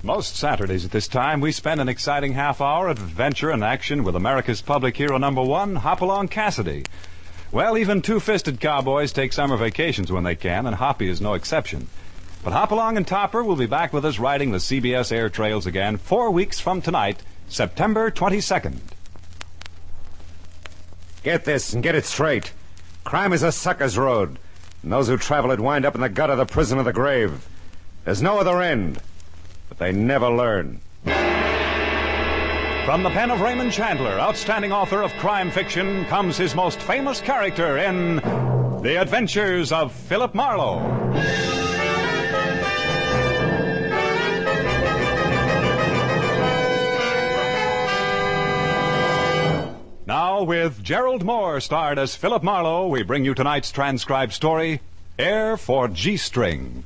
Most Saturdays at this time, we spend an exciting half hour of adventure and action with America's public hero number one, Hopalong Cassidy. Well, even two-fisted cowboys take summer vacations when they can, and Hoppy is no exception. But Hopalong and Topper will be back with us riding the CBS air trails again 4 weeks from tonight, September 22nd. Get this and get it straight. Crime is a sucker's road, and those who travel it wind up in the gut of the prison of the grave. There's no other end, but they never learn. From the pen of Raymond Chandler, outstanding author of crime fiction, comes his most famous character in The Adventures of Philip Marlowe. Now, with Gerald Moore starred as Philip Marlowe, we bring you tonight's transcribed story, Air for G-String.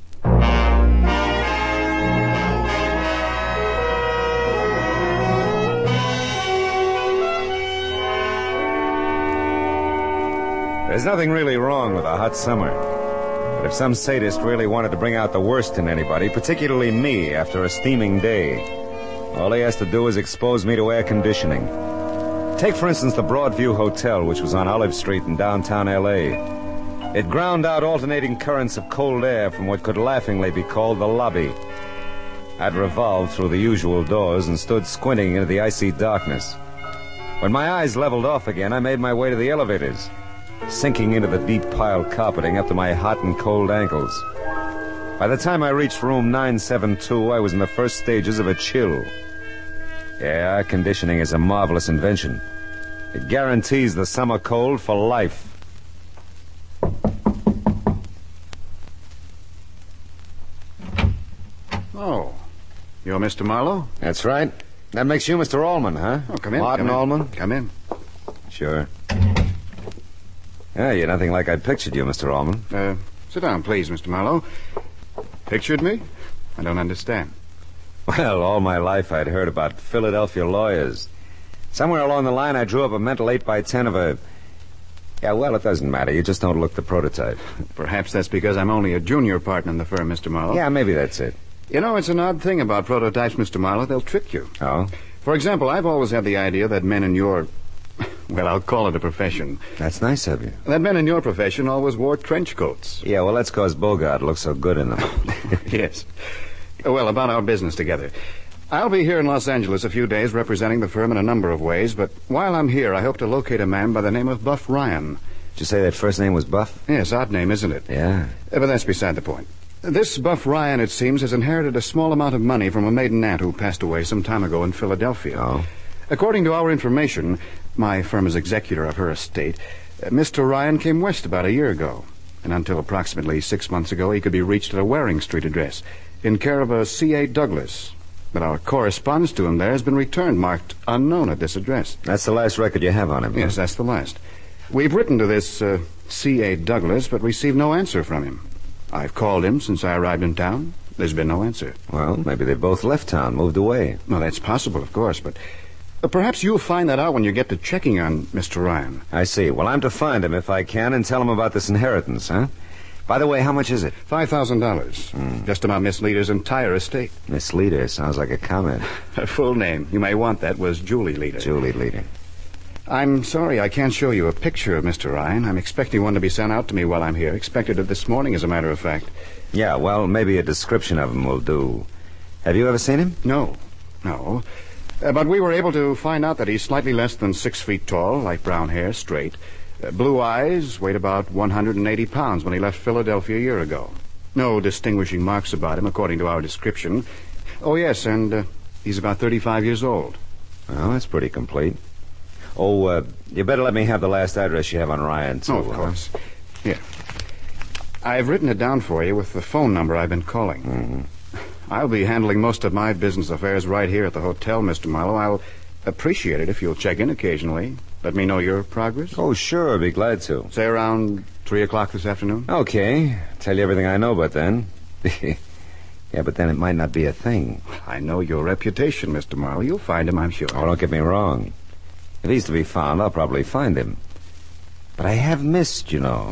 There's nothing really wrong with a hot summer. But if some sadist really wanted to bring out the worst in anybody, particularly me, after a steaming day, all he has to do is expose me to air conditioning. Take, for instance, the Broadview Hotel, which was on Olive Street in downtown L.A. It ground out alternating currents of cold air from what could laughingly be called the lobby. I'd revolved through the usual doors and stood squinting into the icy darkness. When my eyes leveled off again, I made my way to the elevators, sinking into the deep piled carpeting up to my hot and cold ankles. By the time I reached room 972, I was in the first stages of a chill. Yeah, air conditioning is a marvelous invention. It guarantees the summer cold for life. Oh, you're Mr. Marlowe? That's right. That makes you Mr. Allman, huh? Oh, come in. Martin Allman? Come in. Sure. Yeah, you're nothing like I pictured you, Mr. Allman. Sit down, please, Mr. Marlowe. Pictured me? I don't understand. Well, all my life I'd heard about Philadelphia lawyers. Somewhere along the line I drew up a mental 8x10 of a... Yeah, well, it doesn't matter. You just don't look the prototype. Perhaps that's because I'm only a junior partner in the firm, Mr. Marlowe. Yeah, maybe that's it. You know, it's an odd thing about prototypes, Mr. Marlowe. They'll trick you. Oh? For example, I've always had the idea that men in your... Well, I'll call it a profession. That's nice of you. That men in your profession always wore trench coats. Yeah, well, that's because Bogart looks so good in them. Yes. Well, about our business together. I'll be here in Los Angeles a few days representing the firm in a number of ways, but while I'm here, I hope to locate a man by the name of Buff Ryan. Did you say that first name was Buff? Yes, odd name, isn't it? Yeah. But that's beside the point. This Buff Ryan, it seems, has inherited a small amount of money from a maiden aunt who passed away some time ago in Philadelphia. Oh? According to our information, my firm is executor of her estate. Mr. Ryan came west about a year ago, and until approximately 6 months ago, he could be reached at a Waring Street address in care of a C.A. Douglas. But our correspondence to him there has been returned, marked unknown at this address. That's the last record you have on him? Yes, that's the last. We've written to this C.A. Douglas, but received no answer from him. I've called him since I arrived in town. There's been no answer. Well, maybe they both left town, moved away. Well, that's possible, of course, but perhaps you'll find that out when you get to checking on Mr. Ryan. I see. Well, I'm to find him if I can and tell him about this inheritance, huh? By the way, how much is it? $5,000. Just about Miss Leader's entire estate. Miss Leader sounds like a comment. Her full name, you may want that, was Julie Leader. Julie Leader. I'm sorry I can't show you a picture of Mr. Ryan. I'm expecting one to be sent out to me while I'm here. Expected it this morning, as a matter of fact. Yeah, well, maybe a description of him will do. Have you ever seen him? No. But we were able to find out that he's slightly less than 6 feet tall, light brown hair, straight. Blue eyes, weighed about 180 pounds when he left Philadelphia a year ago. No distinguishing marks about him, according to our description. Oh, yes, and he's about 35 years old. Well, that's pretty complete. Oh, you better let me have the last address you have on Ryan, too. Oh, of course. Here. I've written it down for you with the phone number I've been calling. Mm-hmm. I'll be handling most of my business affairs right here at the hotel, Mr. Marlowe. I'll appreciate it if you'll check in occasionally. Let me know your progress. Oh, sure, I'd be glad to. Say around 3 o'clock this afternoon? Okay. Tell you everything I know about then. Yeah, but then it might not be a thing. I know your reputation, Mr. Marlowe. You'll find him, I'm sure. Oh, don't get me wrong. If he's to be found, I'll probably find him. But I have missed, you know.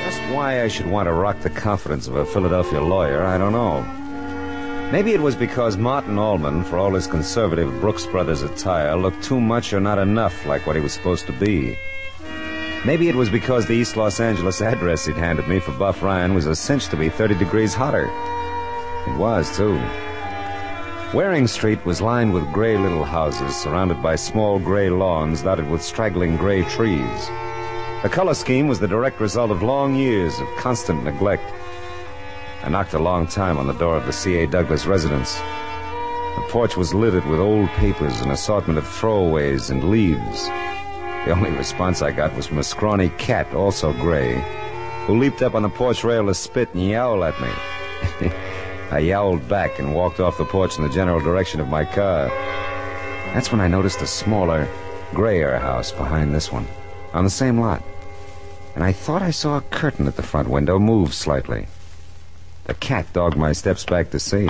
Just why I should want to rock the confidence of a Philadelphia lawyer, I don't know. Maybe it was because Martin Allman, for all his conservative Brooks Brothers attire, looked too much or not enough like what he was supposed to be. Maybe it was because the East Los Angeles address he'd handed me for Buff Ryan was a cinch to be 30 degrees hotter. It was, too. Waring Street was lined with gray little houses surrounded by small gray lawns dotted with straggling gray trees. The color scheme was the direct result of long years of constant neglect. I knocked a long time on the door of the C.A. Douglas residence. The porch was littered with old papers, an assortment of throwaways and leaves. The only response I got was from a scrawny cat, also gray, who leaped up on the porch rail to spit and yowl at me. I yowled back and walked off the porch in the general direction of my car. That's when I noticed a smaller, grayer house behind this one, on the same lot. And I thought I saw a curtain at the front window move slightly. The cat dogged my steps back to see.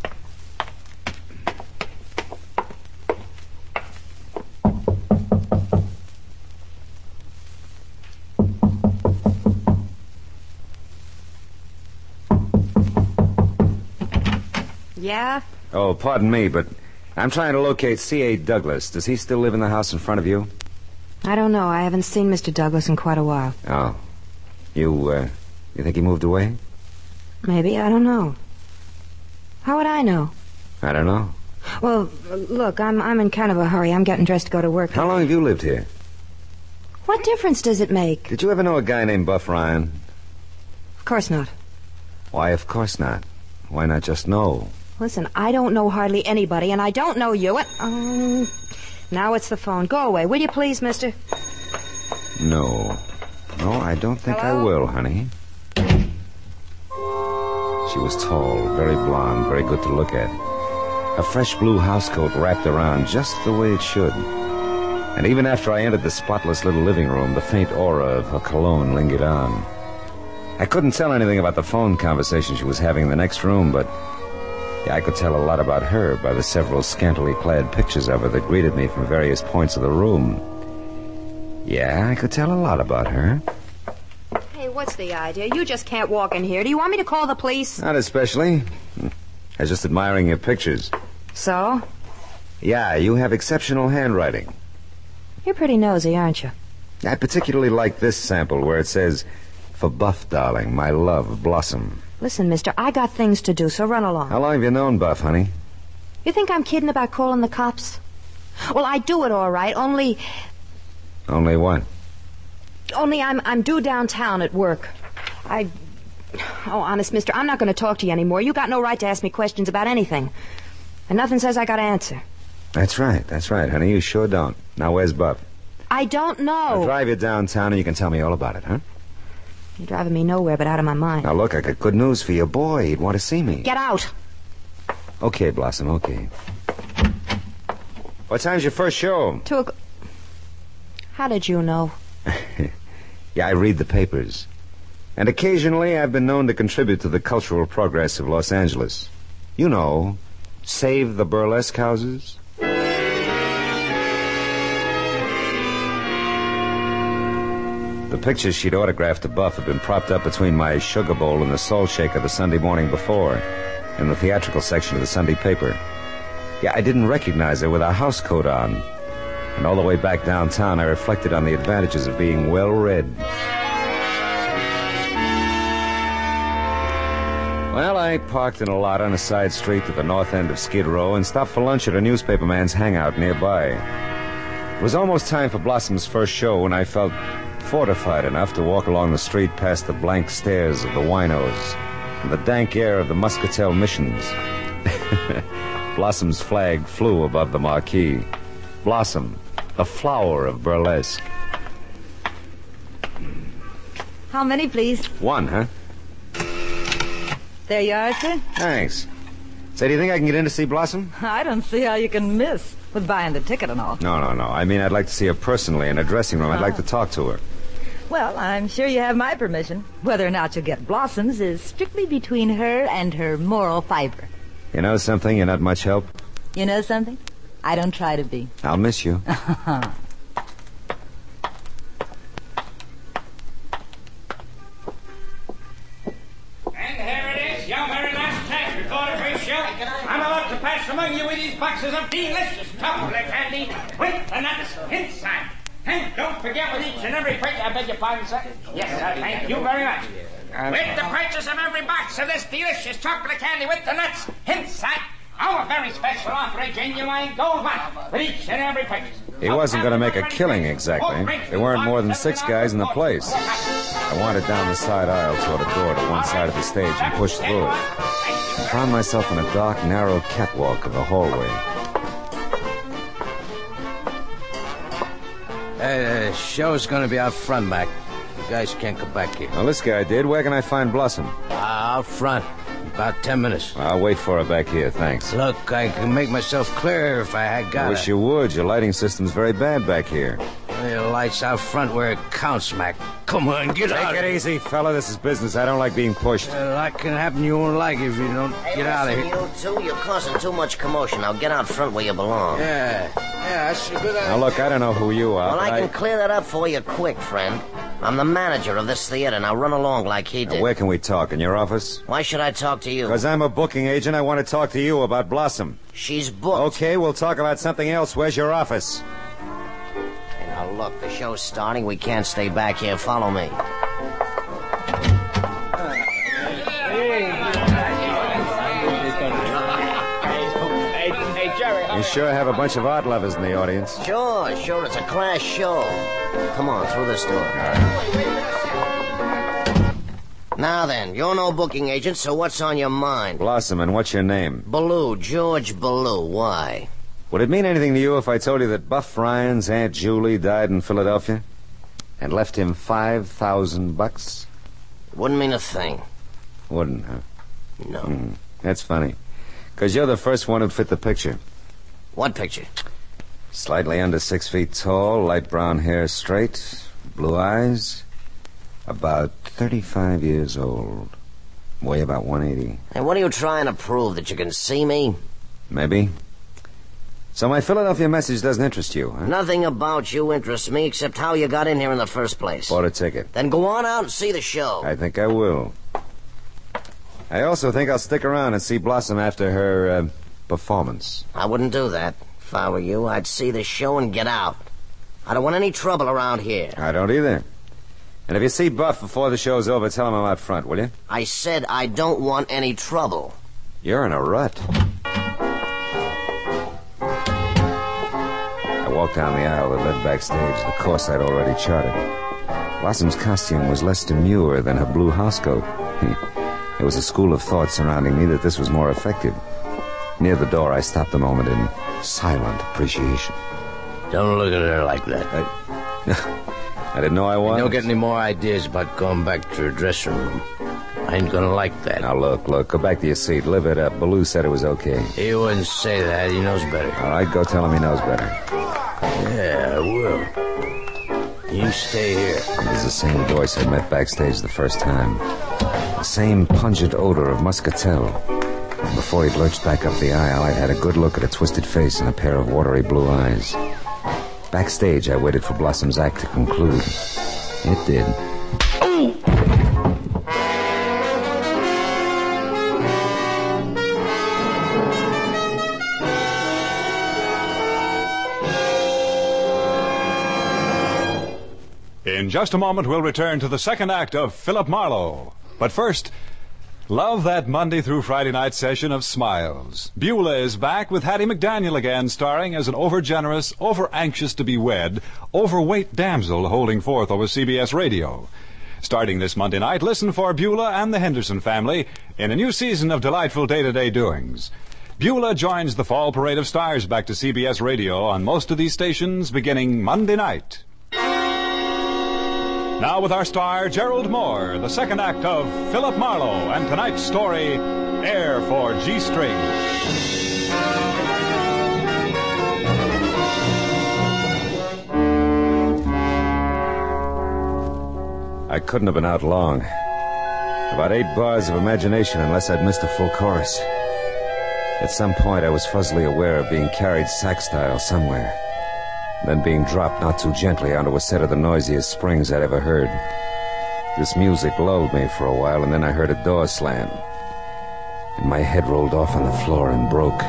Yeah? Oh, pardon me, but I'm trying to locate C.A. Douglas. Does he still live in the house in front of you? I don't know. I haven't seen Mr. Douglas in quite a while. Oh. You think he moved away? Maybe. I don't know. How would I know? I don't know. Well, look, I'm in kind of a hurry. I'm getting dressed to go to work. How long have you lived here? What difference does it make? Did you ever know a guy named Buff Ryan? Of course not. Why, of course not. Why not just know? Listen, I don't know hardly anybody, and I don't know you. And, now it's the phone. Go away, will you please, mister? No. No, I don't think Hello? I will, honey. She was tall, very blonde, very good to look at. A fresh blue housecoat wrapped around just the way it should. And even after I entered the spotless little living room, the faint aura of her cologne lingered on. I couldn't tell anything about the phone conversation she was having in the next room, but I could tell a lot about her by the several scantily clad pictures of her that greeted me from various points of the room. Yeah, I could tell a lot about her. Hey, what's the idea? You just can't walk in here. Do you want me to call the police? Not especially. I was just admiring your pictures. So? Yeah, you have exceptional handwriting. You're pretty nosy, aren't you? I particularly like this sample where it says, "For Buff, darling, my love, Blossom." Listen, mister, I got things to do, so run along. How long have you known Buff, honey? You think I'm kidding about calling the cops? Well, I do it all right, only Only what? I'm due downtown at work. Oh, honest, mister, I'm not going to talk to you anymore. You got no right to ask me questions about anything. And nothing says I got to answer. That's right, honey. You sure don't. Now, where's Buff? I don't know. I'll drive you downtown and you can tell me all about it, huh? You're driving me nowhere but out of my mind. Now, look, I got good news for your boy. He'd want to see me. Get out. Okay, Blossom, okay. What time's your first show? 2 o'clock. How did you know? Yeah, I read the papers. And occasionally I've been known to contribute to the cultural progress of Los Angeles. You know, save the burlesque houses. The pictures she'd autographed to Buff had been propped up between my sugar bowl and the salt shaker the Sunday morning before, in the theatrical section of the Sunday paper. Yeah, I didn't recognize her with a house coat on. And all the way back downtown, I reflected on the advantages of being well-read. Well, I parked in a lot on a side street at the north end of Skid Row and stopped for lunch at a newspaperman's hangout nearby. It was almost time for Blossom's first show when I felt fortified enough to walk along the street past the blank stares of the winos and the dank air of the Muscatel Missions. Blossom's flag flew above the marquee. Blossom, the flower of burlesque. How many, please? One, huh? There you are, sir. Thanks. Say, do you think I can get in to see Blossom? I don't see how you can miss with buying the ticket and all. No. I mean, I'd like to see her personally in a dressing room. I'd like to talk to her. Well, I'm sure you have my permission. Whether or not you'll get Blossoms is strictly between her and her moral fiber. You know something? You're not much help. You know something? I don't try to be. I'll miss you. you. I'm about to pass among you with these boxes of delicious chocolate candy with the nuts inside. And don't forget with each and every purchase... I beg your pardon, sir? Yes, sir. Thank you very much. With the purchase of every box of this delicious chocolate candy with the nuts inside, our very special offer, a genuine gold one with each and every purchase. He wasn't going to make a killing exactly. There weren't more than 6 guys in the place. I wandered down the side aisle toward a door to one side of the stage and pushed through it. I found myself in a dark, narrow catwalk of the hallway. The show's going to be out front, Mac. You guys can't come back here. Well, this guy did. Where can I find Blossom? Out front. About 10 minutes. I'll wait for her back here, thanks. Look, I can make myself clear if I had got I wish you would. Your lighting system's very bad back here. The lights out front where it counts, Mac. Come on, get out. Take it easy, fella. This is business. I don't like being pushed. A lot can happen you won't like if you don't get out of here. You two, you're causing too much commotion. Now get out front where you belong. Yeah, that's a good idea. Now, look, I don't know who you are. Well, I can clear that up for you quick, friend. I'm the manager of this theater. Now run along like he did. Now, where can we talk? In your office? Why should I talk to you? Because I'm a booking agent. I want to talk to you about Blossom. She's booked. Okay, we'll talk about something else. Where's your office? Now look, the show's starting. We can't stay back here. Follow me. You sure have a bunch of art lovers in the audience. Sure. It's a class show. Come on, through this door. Now then, you're no booking agent, so what's on your mind? Blossom, and what's your name? Ballou, George Ballou. Why? Would it mean anything to you if I told you that Buff Ryan's Aunt Julie died in Philadelphia and left him $5,000? Wouldn't mean a thing. Wouldn't, huh? No. That's funny. Because you're the first one who'd fit the picture. What picture? Slightly under 6 feet tall, light brown hair, straight, blue eyes, about 35 years old, weigh about 180. Hey, what are you trying to prove, that you can see me? Maybe. So my Philadelphia message doesn't interest you, huh? Nothing about you interests me except how you got in here in the first place. Bought a ticket. Then go on out and see the show. I think I will. I also think I'll stick around and see Blossom after her, performance. I wouldn't do that. If I were you, I'd see the show and get out. I don't want any trouble around here. I don't either. And if you see Buff before the show's over, tell him I'm out front, will you? I said I don't want any trouble. You're in a rut. I walked down the aisle that led backstage, the course I'd already charted. Blossom's costume was less demure than her blue housecoat. There was a school of thought surrounding me that this was more effective. Near the door, I stopped a moment in silent appreciation. Don't look at her like that. I didn't know I was. Don't get any more ideas about going back to her dressing room. I ain't gonna like that. Now, look. Go back to your seat. Live it up. Ballou said it was okay. He wouldn't say that. He knows better. All right, go tell him he knows better. Yeah, I will. You stay here. It was the same voice I met backstage the first time. The same pungent odor of muscatel. And before he'd lurched back up the aisle, I'd had a good look at a twisted face and a pair of watery blue eyes. Backstage, I waited for Blossom's act to conclude. It did. Oh! In just a moment, we'll return to the second act of Philip Marlowe. But first, love that Monday through Friday night session of Smiles. Beulah is back with Hattie McDaniel again, starring as an over-generous, over-anxious to be wed, overweight damsel holding forth over CBS Radio. Starting this Monday night, listen for Beulah and the Henderson family in a new season of delightful day-to-day doings. Beulah joins the fall parade of stars back to CBS Radio on most of these stations beginning Monday night. Now with our star, Gerald Moore, the second act of Philip Marlowe, and tonight's story, Air for G-String. I couldn't have been out long. About 8 bars of imagination unless I'd missed a full chorus. At some point, I was fuzzily aware of being carried sack-style somewhere. Then being dropped not too gently onto a set of the noisiest springs I'd ever heard. This music lulled me for a while, and then I heard a door slam. and my head rolled off on the floor and broke.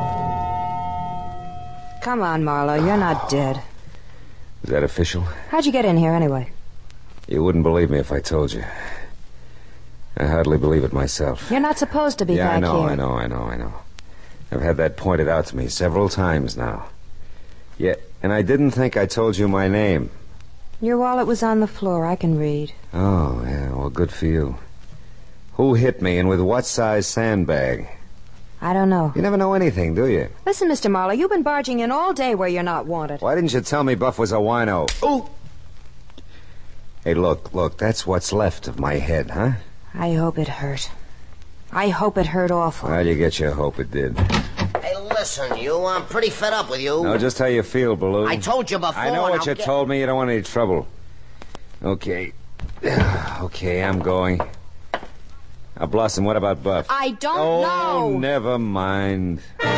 Come on, Marlowe. You're not dead. Is that official? How'd you get in here, anyway? You wouldn't believe me if I told you. I hardly believe it myself. You're not supposed to be back here. I know. I've had that pointed out to me several times now. Yeah, and I didn't think I told you my name. Your wallet was on the floor. I can read. Oh, yeah, well, good for you. Who hit me, and with what size sandbag? I don't know. You never know anything, do you? Listen, Mr. Marlowe, you've been barging in all day where you're not wanted. Why didn't you tell me Buff was a wino? Oh! Hey, look, that's what's left of my head, huh? I hope it hurt. I hope it hurt awful. Well, you get your hope it did. Hey, listen, you. I'm pretty fed up with you. Know just how you feel, Baloo. I told you before. I know what you told me. You don't want any trouble. Okay. Okay, I'm going. Now, Blossom, what about Buff? I don't know. Oh, never mind.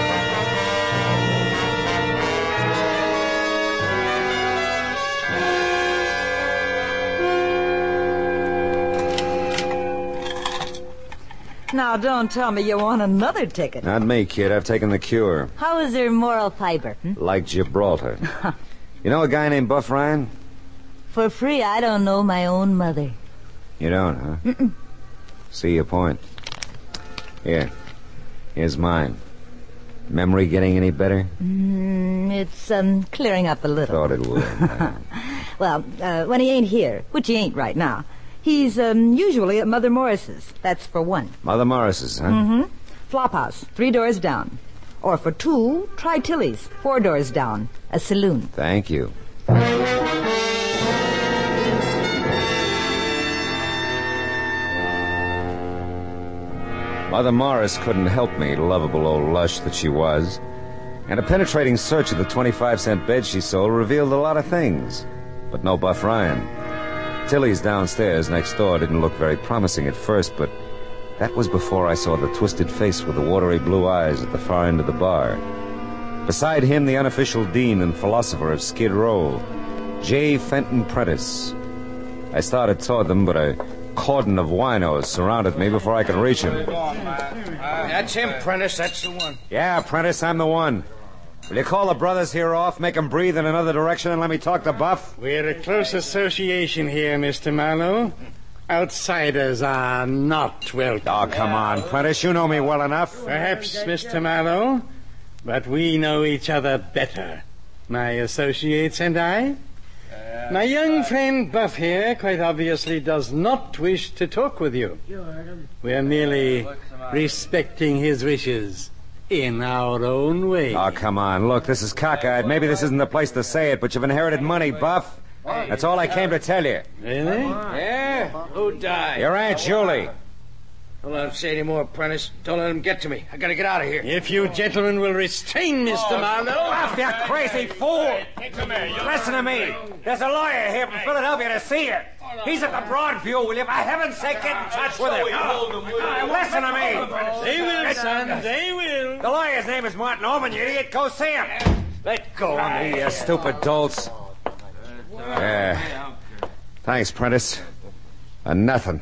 Now, don't tell me you want another ticket. Not me, kid. I've taken the cure. How is your moral fiber? Like Gibraltar. You know a guy named Buff Ryan? For free, I don't know my own mother. You don't, huh? Mm-mm. See your point. Here. Here's mine. Memory getting any better? It's clearing up a little. Thought it would. Well, when he ain't here, which he ain't right now, he's usually at Mother Morris's. That's for one. Mother Morris's, huh? Mm-hmm. Flophouse, 3 doors down. Or for 2, try Tilly's, 4 doors down. A saloon. Thank you. Mother Morris couldn't help me, lovable old lush that she was. And a penetrating search of the 25-cent bed she sold revealed a lot of things. But no Buff Ryan. Tilly's downstairs next door didn't look very promising at first, but that was before I saw the twisted face with the watery blue eyes at the far end of the bar. Beside him, the unofficial dean and philosopher of Skid Row, J. Fenton Prentice. I started toward them, but a cordon of winos surrounded me before I could reach him. That's him, Prentice. That's the one. Yeah, Prentice, I'm the one. Will you call the brothers here off, make them breathe in another direction, and let me talk to Buff? We're a close association here, Mr. Marlowe. Outsiders are not welcome. Oh, come on, Prentice. You know me well enough. Perhaps, Mr. Marlowe, but we know each other better. My associates and I. My young friend Buff here quite obviously does not wish to talk with you. We're merely respecting his wishes in our own way. Oh, come on. Look, this is cockeyed. Maybe this isn't the place to say it, but you've inherited money, Buff. That's all I came to tell you. Really? Yeah? Who died? Your Aunt Julie. Don't let him say any more, Prentice. Don't let him get to me. I gotta get out of here. If you gentlemen will restrain Mr. Marlowe. Buff, you crazy fool! Listen to me. There's a lawyer here from Philadelphia to see you. He's at the Broadview. Will you, for heaven's sake, get in touch with him? Listen to me. They will, son. They will. The lawyer's name is Martin Orman, you idiot. Go see him. Let go of me, you stupid dolts. Yeah. Thanks, Prentice. Nothing.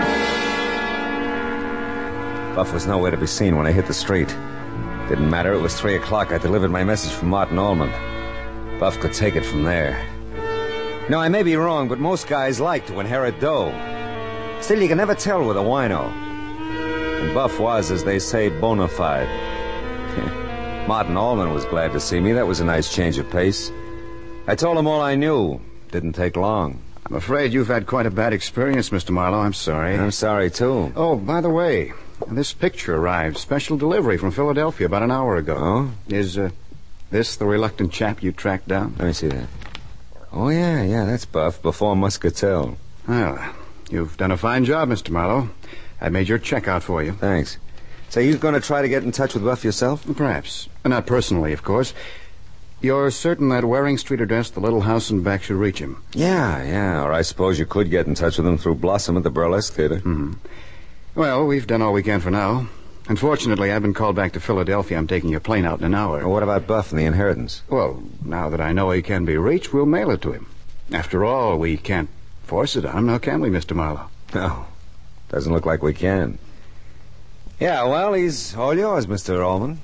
Buff was nowhere to be seen when I hit the street. Didn't matter. It was 3 o'clock. I delivered my message from Martin Allman. Buff could take it from there. Now, I may be wrong, but most guys like to inherit dough. Still, you can never tell with a wino. And Buff was, as they say, bona fide. Martin Allman was glad to see me. That was a nice change of pace. I told him all I knew. Didn't take long. I'm afraid you've had quite a bad experience, Mr. Marlowe. I'm sorry. I'm sorry, too. Oh, by the way, this picture arrived. Special delivery from Philadelphia about an hour ago. Oh? Is this the reluctant chap you tracked down? Let me see that. Oh, yeah, that's Buff, before Muscatel. Well, you've done a fine job, Mr. Marlowe. I made your check out for you. Thanks. Say, you going to try to get in touch with Buff yourself? Perhaps. Not personally, of course. You're certain that Waring Street address, the little house in back, should reach him? Yeah. Or I suppose you could get in touch with him through Blossom at the Burlesque Theater. Mm-hmm. Well, we've done all we can for now. Unfortunately, I've been called back to Philadelphia. I'm taking your plane out in an hour. Well, what about Buff and the inheritance? Well, now that I know he can be reached, we'll mail it to him. After all, we can't force it on him, now can we, Mr. Marlowe? No. Doesn't look like we can. Yeah, well, he's all yours, Mr. Ullman.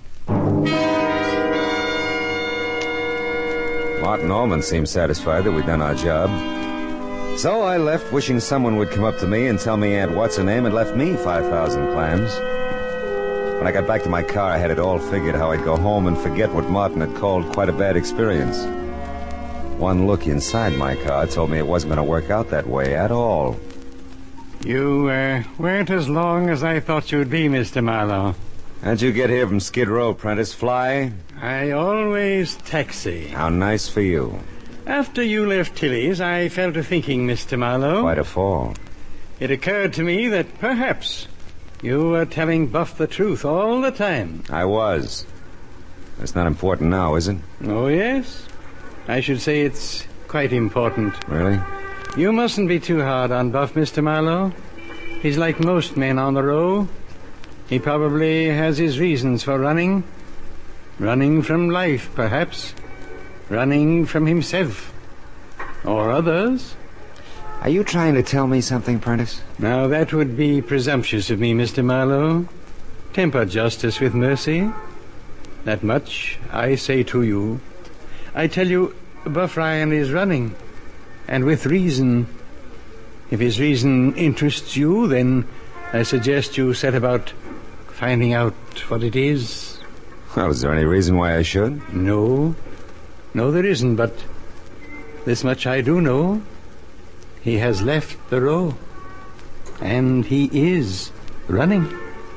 Martin Ullman seemed satisfied that we'd done our job. So I left wishing someone would come up to me and tell me Aunt What's-Her-Name had left me 5,000 clams. When I got back to my car, I had it all figured how I'd go home and forget what Martin had called quite a bad experience. One look inside my car told me it wasn't going to work out that way at all. You weren't as long as I thought you'd be, Mr. Marlowe. How'd you get here from Skid Row, Prentice? Fly? I always taxi. How nice for you. After you left Tilly's, I fell to thinking, Mr. Marlowe. Quite a fall. It occurred to me that perhaps you were telling Buff the truth all the time. I was. It's not important now, is it? Oh, yes. I should say it's quite important. Really? You mustn't be too hard on Buff, Mr. Marlowe. He's like most men on the row. He probably has his reasons for running. Running from life, perhaps. Running from himself. Or others. Are you trying to tell me something, Prentice? Now, that would be presumptuous of me, Mr. Marlowe. Temper justice with mercy. That much I say to you. I tell you, Buff Ryan is running. And with reason. If his reason interests you, then I suggest you set about finding out what it is. Well, is there any reason why I should? No. No, there isn't, but this much I do know. He has left the row. And he is running.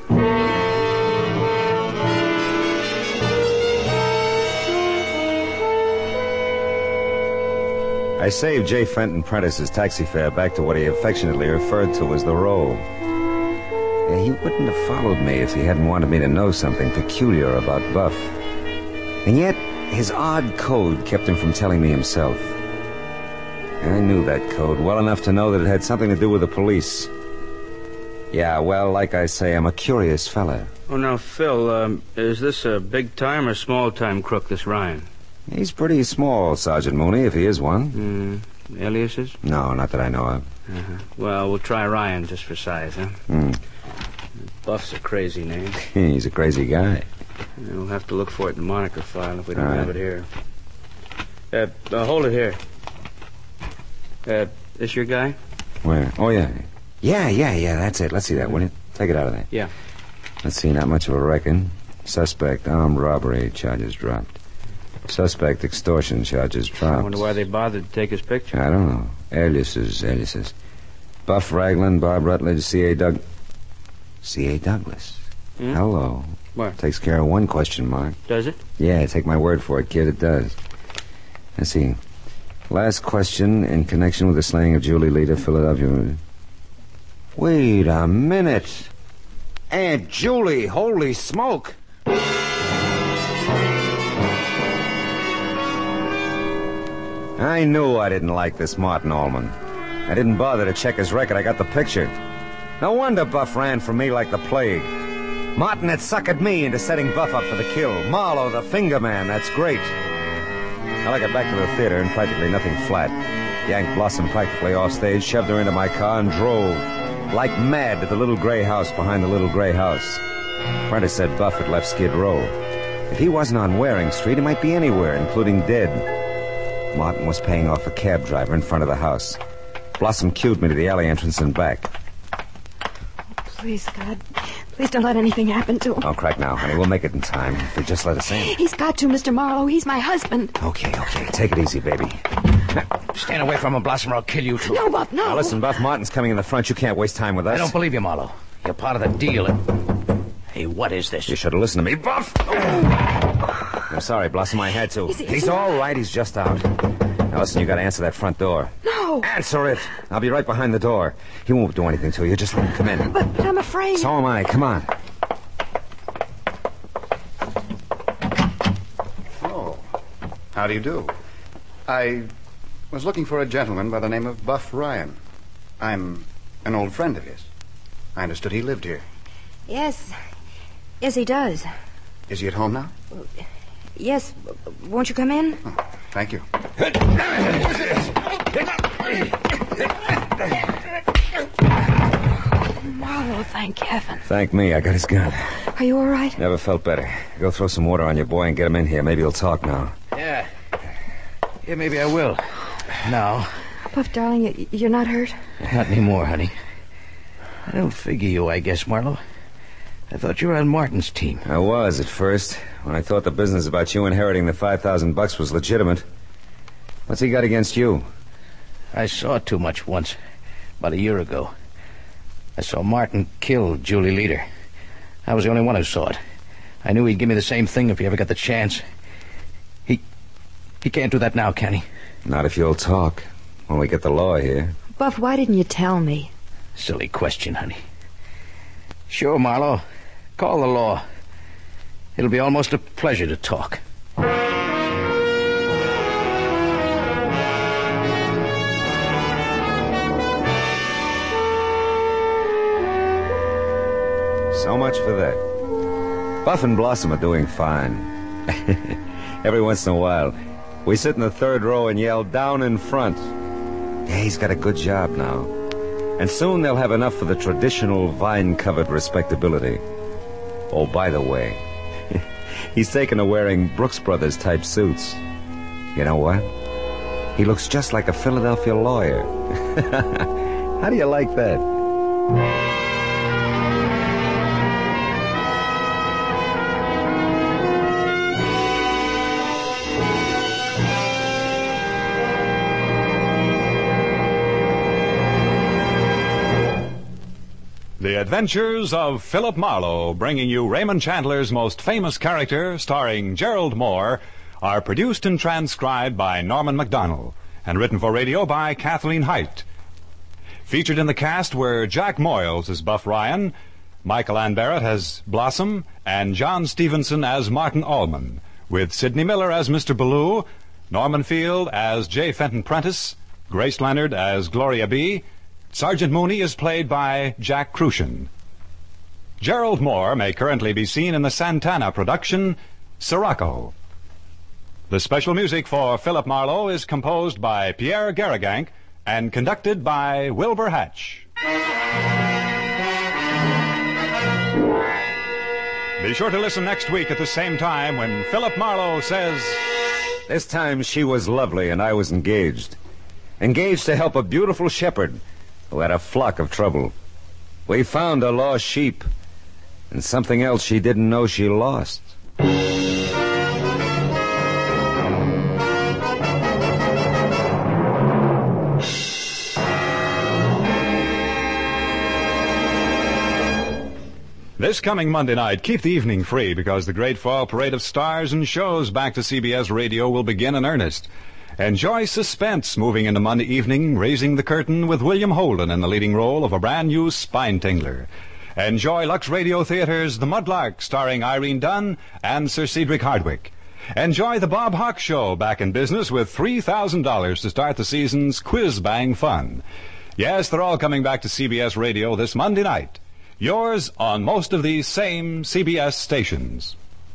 I saved J. Fenton Prentice's taxi fare back to what he affectionately referred to as the row. Yeah, he wouldn't have followed me if he hadn't wanted me to know something peculiar about Buff. And yet, his odd code kept him from telling me himself. And I knew that code well enough to know that it had something to do with the police. Yeah, well, like I say, I'm a curious fella. Oh, now, Phil, is this a big-time or small-time crook, this Ryan? He's pretty small, Sergeant Mooney, if he is one. Aliases? No, not that I know of. Well, we'll try Ryan just for size, huh? Buff's a crazy name. He's a crazy guy. We'll have to look for it in the moniker file if we don't have it here. Hold it here. This your guy? Where? Oh, yeah. Yeah, that's it. Let's see that, will you? Take it out of there. Yeah. Let's see, not much of a record. Suspect, armed robbery, charges dropped. Suspect, extortion, charges dropped. I wonder why they bothered to take his picture. I don't know. Aliases. Buff Ragland, Bob Rutledge, C.A. Douglas. Hello. What? Takes care of one question mark. Does it? Yeah, take my word for it, kid, it does. Let's see. Last question in connection with the slaying of Julie Lee to Philadelphia. Wait a minute. Aunt Julie, holy smoke. I knew I didn't like this Martin Ullman. I didn't bother to check his record. I got the picture. No wonder Buff ran from me like the plague. Martin had suckered me into setting Buff up for the kill. Marlowe, the finger man, that's great. Well, I got back to the theater and practically nothing flat. Yanked Blossom practically off stage, shoved her into my car, and drove like mad to the little gray house behind the little gray house. Prentice said Buff had left Skid Row. If he wasn't on Waring Street, he might be anywhere, including dead. Martin was paying off a cab driver in front of the house. Blossom cued me to the alley entrance and back. Please, God. Please don't let anything happen to him. Don't crack now, honey. We'll make it in time. If they just let us in. He's got to, Mr. Marlowe. He's my husband. Okay. Take it easy, baby. Stand away from him, Blossom, or I'll kill you, too. No, Buff, no. Now, listen, Buff, Martin's coming in the front. You can't waste time with us. I don't believe you, Marlowe. You're part of the deal. Hey, what is this? You should have listened to me, Buff. I'm sorry, Blossom. I had to. He's all right. He's just out. Now, listen, you got to answer that front door. No. Answer it. I'll be right behind the door. He won't do anything to you. Just let him come in. But I'm afraid. So am I. Come on. Oh, how do you do? I was looking for a gentleman by the name of Buff Ryan. I'm an old friend of his. I understood he lived here. Yes, he does. Is he at home now? Yes. Won't you come in? Oh, thank you. Marlowe, thank heaven. Thank me, I got his gun. Are you all right? Never felt better. Go throw some water on your boy and get him in here. Maybe he'll talk now. Yeah. Yeah, maybe I will. Now. Buff, darling, you're not hurt? Not anymore, honey. I don't figure you, I guess, Marlowe. I thought you were on Martin's team. I was at first, when I thought the business about you inheriting the $5,000 was legitimate. What's he got against you? I saw it too much once, about a year ago. I saw Martin kill Julie Leader. I was the only one who saw it. I knew he'd give me the same thing if he ever got the chance. He can't do that now, can he? Not if you'll talk. When we get the law here. Buff, why didn't you tell me? Silly question, honey. Sure, Marlowe. Call the law. It'll be almost a pleasure to talk. So much for that. Buff and Blossom are doing fine. Every once in a while, we sit in the third row and yell down in front. Yeah, he's got a good job now. And soon they'll have enough for the traditional vine-covered respectability. Oh, by the way, he's taken to wearing Brooks Brothers type suits. You know what? He looks just like a Philadelphia lawyer. How do you like that? The Adventures of Philip Marlowe, bringing you Raymond Chandler's most famous character, starring Gerald Moore, are produced and transcribed by Norman MacDonald and written for radio by Kathleen Height. Featured in the cast were Jack Moyles as Buff Ryan, Michael Ann Barrett as Blossom, and John Stevenson as Martin Allman, with Sidney Miller as Mr. Ballou, Norman Field as J. Fenton Prentice, Grace Leonard as Gloria B., Sergeant Mooney is played by Jack Crucian. Gerald Moore may currently be seen in the Santana production, Sirocco. The special music for Philip Marlowe is composed by Pierre Garrigank and conducted by Wilbur Hatch. Be sure to listen next week at the same time when Philip Marlowe says... This time she was lovely and I was engaged. Engaged to help a beautiful shepherd who had a flock of trouble. We found a lost sheep and something else she didn't know she lost. This coming Monday night, keep the evening free because the Great Fall Parade of Stars and Shows back to CBS Radio will begin in earnest. Enjoy suspense moving into Monday evening, Raising the Curtain with William Holden in the leading role of a brand new spine tingler. Enjoy Lux Radio Theater's The Mudlark, starring Irene Dunn and Sir Cedric Hardwick. Enjoy The Bob Hawk Show, back in business with $3,000 to start the season's Quiz Bang fun. Yes, they're all coming back to CBS Radio this Monday night. Yours on most of these same CBS stations.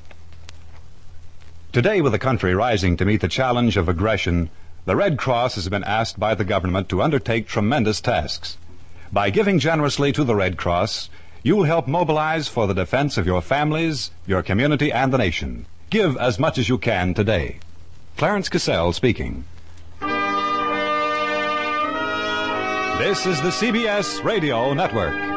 Today, with the country rising to meet the challenge of aggression, the Red Cross has been asked by the government to undertake tremendous tasks. By giving generously to the Red Cross, you'll help mobilize for the defense of your families, your community, and the nation. Give as much as you can today. Clarence Cassell speaking. This is the CBS Radio Network.